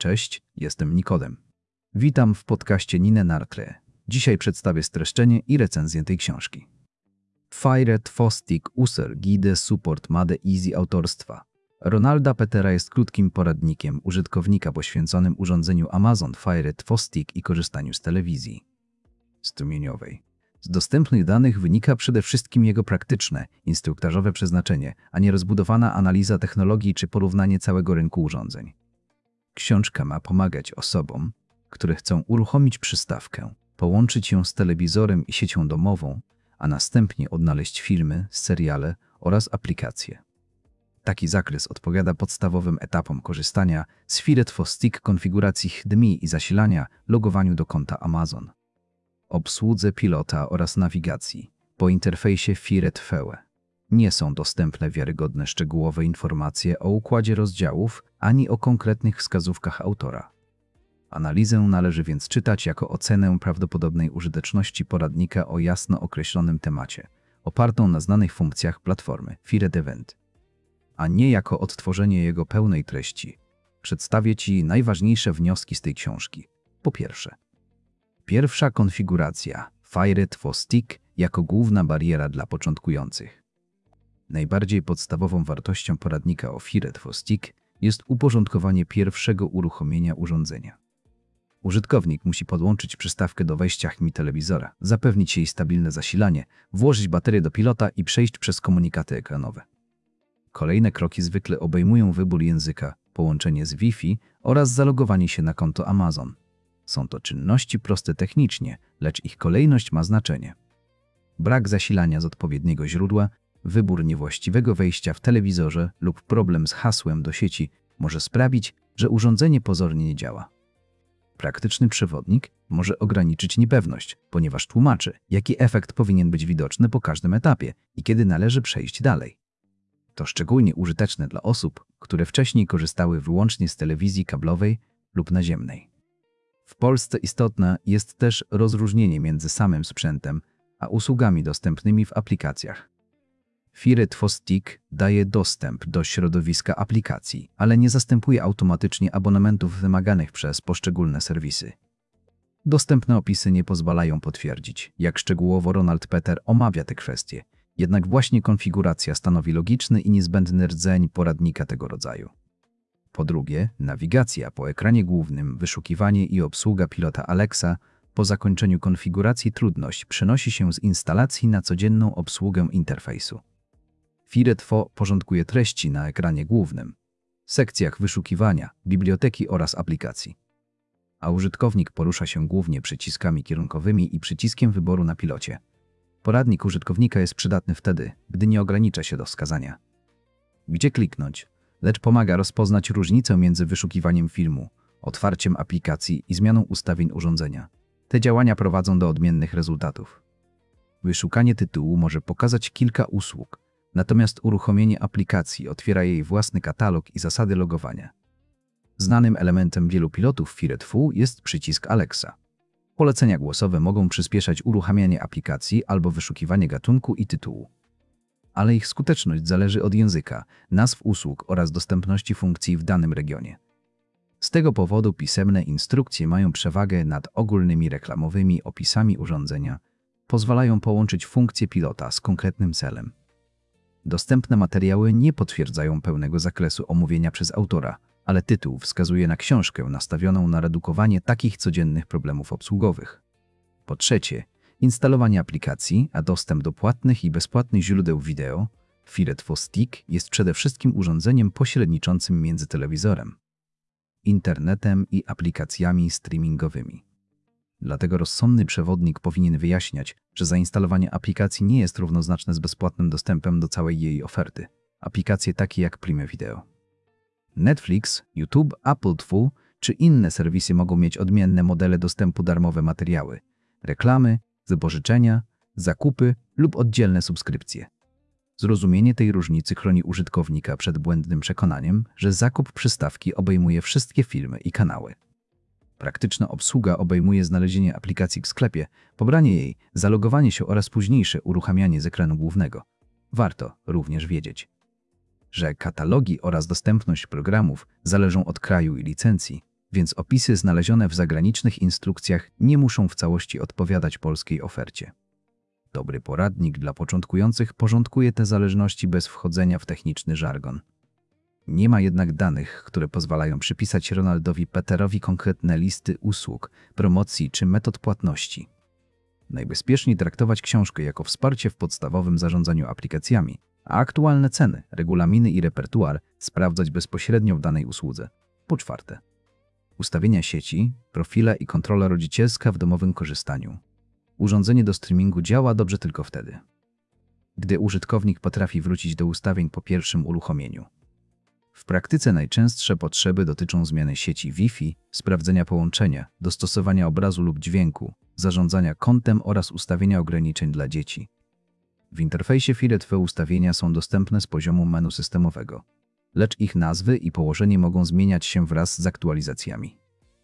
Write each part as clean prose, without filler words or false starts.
Cześć, jestem Nikodem. Witam w podcaście Nine Nartre. Dzisiaj przedstawię streszczenie i recenzję tej książki. Fire Tvostik User Guide Support Made Easy autorstwa Ronalda Petera jest krótkim poradnikiem użytkownika poświęconym urządzeniu Amazon Fire Tvostik i korzystaniu z telewizji strumieniowej. Z dostępnych danych wynika przede wszystkim jego praktyczne, instruktażowe przeznaczenie, a nie rozbudowana analiza technologii czy porównanie całego rynku urządzeń. Książka ma pomagać osobom, które chcą uruchomić przystawkę, połączyć ją z telewizorem i siecią domową, a następnie odnaleźć filmy, seriale oraz aplikacje. Taki zakres odpowiada podstawowym etapom korzystania z Fire Tvostik, konfiguracji HDMI i zasilania, logowaniu do konta Amazon, obsłudze pilota oraz nawigacji po interfejsie Fire TV. Nie są dostępne wiarygodne szczegółowe informacje o układzie rozdziałów ani o konkretnych wskazówkach autora. Analizę należy więc czytać jako ocenę prawdopodobnej użyteczności poradnika o jasno określonym temacie, opartą na znanych funkcjach platformy Fire Event, a nie jako odtworzenie jego pełnej treści. Przedstawię Ci najważniejsze wnioski z tej książki. Po pierwsze, pierwsza konfiguracja Fire Tvostik jako główna bariera dla początkujących. Najbardziej podstawową wartością poradnika o Fire Tvostik jest uporządkowanie pierwszego uruchomienia urządzenia. Użytkownik musi podłączyć przystawkę do wejścia HDMI telewizora, zapewnić jej stabilne zasilanie, włożyć baterię do pilota i przejść przez komunikaty ekranowe. Kolejne kroki zwykle obejmują wybór języka, połączenie z Wi-Fi oraz zalogowanie się na konto Amazon. Są to czynności proste technicznie, lecz ich kolejność ma znaczenie. Brak zasilania z odpowiedniego źródła, wybór niewłaściwego wejścia w telewizorze lub problem z hasłem do sieci może sprawić, że urządzenie pozornie nie działa. Praktyczny przewodnik może ograniczyć niepewność, ponieważ tłumaczy, jaki efekt powinien być widoczny po każdym etapie i kiedy należy przejść dalej. To szczególnie użyteczne dla osób, które wcześniej korzystały wyłącznie z telewizji kablowej lub naziemnej. W Polsce istotne jest też rozróżnienie między samym sprzętem a usługami dostępnymi w aplikacjach. Fire Tvostik daje dostęp do środowiska aplikacji, ale nie zastępuje automatycznie abonamentów wymaganych przez poszczególne serwisy. Dostępne opisy nie pozwalają potwierdzić, jak szczegółowo Ronald Peter omawia te kwestie, jednak właśnie konfiguracja stanowi logiczny i niezbędny rdzeń poradnika tego rodzaju. Po drugie, nawigacja po ekranie głównym, wyszukiwanie i obsługa pilota Alexa. Po zakończeniu konfiguracji trudność przenosi się z instalacji na codzienną obsługę interfejsu. Fire Tvo porządkuje treści na ekranie głównym, sekcjach wyszukiwania, biblioteki oraz aplikacji. A użytkownik porusza się głównie przyciskami kierunkowymi i przyciskiem wyboru na pilocie. Poradnik użytkownika jest przydatny wtedy, gdy nie ogranicza się do wskazania, gdzie kliknąć, lecz pomaga rozpoznać różnicę między wyszukiwaniem filmu, otwarciem aplikacji i zmianą ustawień urządzenia. Te działania prowadzą do odmiennych rezultatów. Wyszukanie tytułu może pokazać kilka usług, natomiast uruchomienie aplikacji otwiera jej własny katalog i zasady logowania. Znanym elementem wielu pilotów Fire Tvo jest przycisk Alexa. Polecenia głosowe mogą przyspieszać uruchamianie aplikacji albo wyszukiwanie gatunku i tytułu. Ale ich skuteczność zależy od języka, nazw usług oraz dostępności funkcji w danym regionie. Z tego powodu pisemne instrukcje mają przewagę nad ogólnymi reklamowymi opisami urządzenia, pozwalają połączyć funkcję pilota z konkretnym celem. Dostępne materiały nie potwierdzają pełnego zakresu omówienia przez autora, ale tytuł wskazuje na książkę nastawioną na redukowanie takich codziennych problemów obsługowych. Po trzecie, instalowanie aplikacji, a dostęp do płatnych i bezpłatnych źródeł wideo. Fire Tvostik jest przede wszystkim urządzeniem pośredniczącym między telewizorem, internetem i aplikacjami streamingowymi. Dlatego rozsądny przewodnik powinien wyjaśniać, że zainstalowanie aplikacji nie jest równoznaczne z bezpłatnym dostępem do całej jej oferty. Aplikacje takie jak Prime Video, Netflix, YouTube, Apple TV czy inne serwisy mogą mieć odmienne modele dostępu, darmowe materiały, reklamy, wypożyczenia, zakupy lub oddzielne subskrypcje. Zrozumienie tej różnicy chroni użytkownika przed błędnym przekonaniem, że zakup przystawki obejmuje wszystkie filmy i kanały. Praktyczna obsługa obejmuje znalezienie aplikacji w sklepie, pobranie jej, zalogowanie się oraz późniejsze uruchamianie z ekranu głównego. Warto również wiedzieć, że katalogi oraz dostępność programów zależą od kraju i licencji. więc opisy znalezione w zagranicznych instrukcjach nie muszą w całości odpowiadać polskiej ofercie. Dobry poradnik dla początkujących porządkuje te zależności bez wchodzenia w techniczny żargon. Nie ma jednak danych, które pozwalają przypisać Ronaldowi Peterowi konkretne listy usług, promocji czy metod płatności. Najbezpieczniej traktować książkę jako wsparcie w podstawowym zarządzaniu aplikacjami, a aktualne ceny, regulaminy i repertuar sprawdzać bezpośrednio w danej usłudze. Po czwarte, ustawienia sieci, profile i kontrola rodzicielska w domowym korzystaniu. Urządzenie do streamingu działa dobrze tylko wtedy, gdy użytkownik potrafi wrócić do ustawień po pierwszym uruchomieniu. W praktyce najczęstsze potrzeby dotyczą zmiany sieci Wi-Fi, sprawdzenia połączenia, dostosowania obrazu lub dźwięku, zarządzania kontem oraz ustawienia ograniczeń dla dzieci. W interfejsie Fire TV ustawienia są dostępne z poziomu menu systemowego, lecz ich nazwy i położenie mogą zmieniać się wraz z aktualizacjami.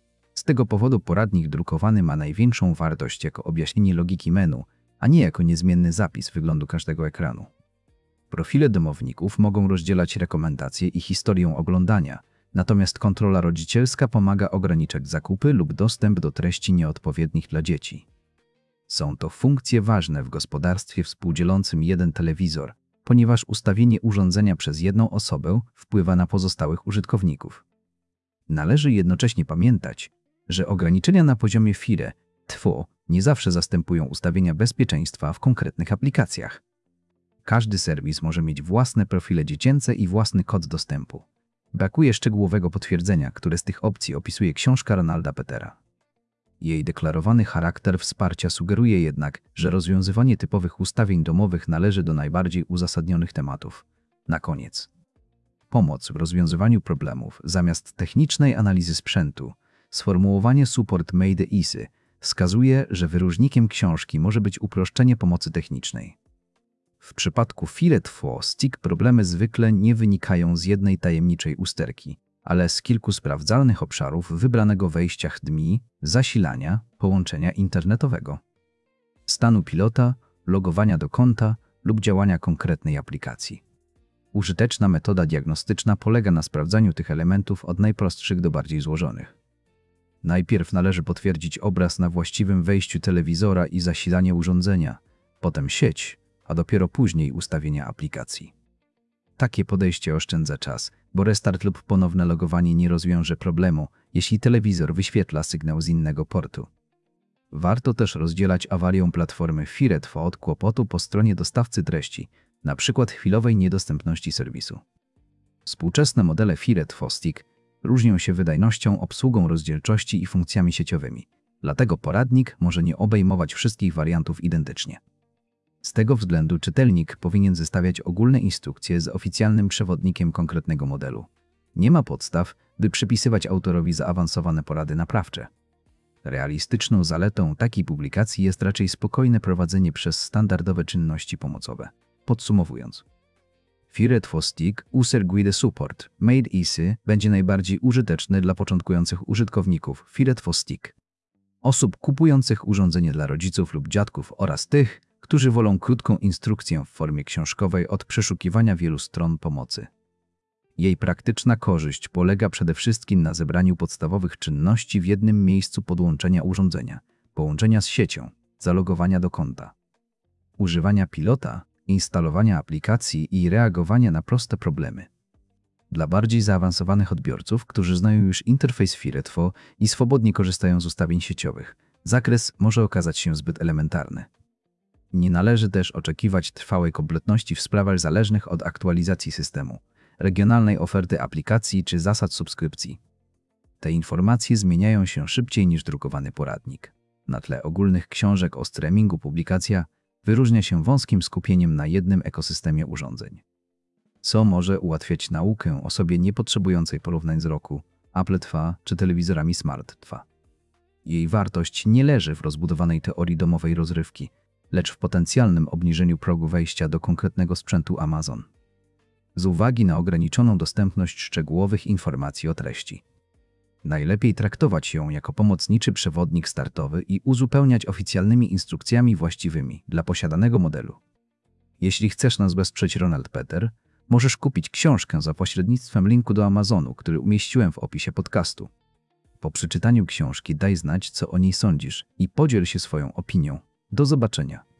Z tego powodu poradnik drukowany ma największą wartość jako objaśnienie logiki menu, a nie jako niezmienny zapis wyglądu każdego ekranu. Profile domowników mogą rozdzielać rekomendacje i historię oglądania, natomiast kontrola rodzicielska pomaga ograniczać zakupy lub dostęp do treści nieodpowiednich dla dzieci. Są to funkcje ważne w gospodarstwie współdzielącym jeden telewizor, ponieważ ustawienie urządzenia przez jedną osobę wpływa na pozostałych użytkowników. Należy jednocześnie pamiętać, że ograniczenia na poziomie Fire TV nie zawsze zastępują ustawienia bezpieczeństwa w konkretnych aplikacjach. Każdy serwis może mieć własne profile dziecięce i własny kod dostępu. Brakuje szczegółowego potwierdzenia, które z tych opcji opisuje książka Ronalda Petera. Jej deklarowany charakter wsparcia sugeruje jednak, że rozwiązywanie typowych ustawień domowych należy do najbardziej uzasadnionych tematów. Na koniec. Pomoc w rozwiązywaniu problemów zamiast technicznej analizy sprzętu. Sformułowanie Support Made Easy wskazuje, że wyróżnikiem książki może być uproszczenie pomocy technicznej. W przypadku Fire TV Stick problemy zwykle nie wynikają z jednej tajemniczej usterki, ale z kilku sprawdzalnych obszarów wybranego wejścia HDMI, zasilania, połączenia internetowego, stanu pilota, logowania do konta lub działania konkretnej aplikacji. Użyteczna metoda diagnostyczna polega na sprawdzaniu tych elementów od najprostszych do bardziej złożonych. Najpierw należy potwierdzić obraz na właściwym wejściu telewizora i zasilanie urządzenia, potem sieć, a dopiero później ustawienia aplikacji. Takie podejście oszczędza czas, bo restart lub ponowne logowanie nie rozwiąże problemu, jeśli telewizor wyświetla sygnał z innego portu. Warto też rozdzielać awarię platformy Fire TV od kłopotu po stronie dostawcy treści, np. chwilowej niedostępności serwisu. Współczesne modele Fire TV Stick różnią się wydajnością, obsługą rozdzielczości i funkcjami sieciowymi, dlatego poradnik może nie obejmować wszystkich wariantów identycznie. Z tego względu czytelnik powinien zestawiać ogólne instrukcje z oficjalnym przewodnikiem konkretnego modelu. Nie ma podstaw, by przypisywać autorowi zaawansowane porady naprawcze. Realistyczną zaletą takiej publikacji jest raczej spokojne prowadzenie przez standardowe czynności pomocowe. Podsumowując, Fire TV Stick User Guide Support Made Easy będzie najbardziej użyteczny dla początkujących użytkowników Fire TV Stick, osób kupujących urządzenie dla rodziców lub dziadków oraz tych, którzy wolą krótką instrukcję w formie książkowej od przeszukiwania wielu stron pomocy. Jej praktyczna korzyść polega przede wszystkim na zebraniu podstawowych czynności w jednym miejscu podłączenia urządzenia, połączenia z siecią, zalogowania do konta, używania pilota, instalowania aplikacji i reagowania na proste problemy. Dla bardziej zaawansowanych odbiorców, którzy znają już interfejs Fire TV i swobodnie korzystają z ustawień sieciowych, zakres może okazać się zbyt elementarny. Nie należy też oczekiwać trwałej kompletności w sprawach zależnych od aktualizacji systemu, regionalnej oferty aplikacji czy zasad subskrypcji. Te informacje zmieniają się szybciej niż drukowany poradnik. Na tle ogólnych książek o streamingu publikacja wyróżnia się wąskim skupieniem na jednym ekosystemie urządzeń, co może ułatwiać naukę osobie niepotrzebującej porównań wzroku, Apple TV czy telewizorami Smart TV. Jej wartość nie leży w rozbudowanej teorii domowej rozrywki, lecz w potencjalnym obniżeniu progu wejścia do konkretnego sprzętu Amazon. Z uwagi na ograniczoną dostępność szczegółowych informacji o treści, najlepiej traktować ją jako pomocniczy przewodnik startowy i uzupełniać oficjalnymi instrukcjami właściwymi dla posiadanego modelu. Jeśli chcesz nas wesprzeć Ronald Peter, możesz kupić książkę za pośrednictwem linku do Amazonu, który umieściłem w opisie podcastu. Po przeczytaniu książki daj znać, co o niej sądzisz i podziel się swoją opinią. Do zobaczenia.